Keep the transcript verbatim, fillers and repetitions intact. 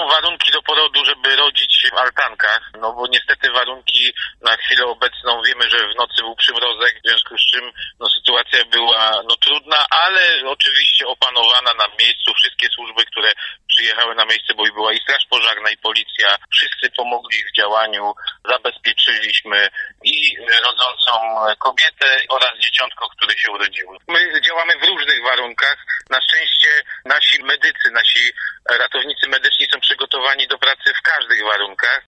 warunki do porodu, żeby rodzić w altankach, no bo niestety warunki na chwilę obecną wiemy, że w nocy był przymrozek, w związku z czym no, sytuacja była no, trudna, ale oczywiście opanowana na miejscu. Wszystkie służby, które przyjechały na miejsce, bo i była i straż pożarna, i policja, wszyscy pomogli w działaniu, zabezpieczyliśmy i rodzącą kobietę oraz dzieciątko, które się urodziło. My działamy w różnych warunkach. Na szczęście nasi medycy, nasi ratownicy medyczni są przygotowani do pracy w każdych warunkach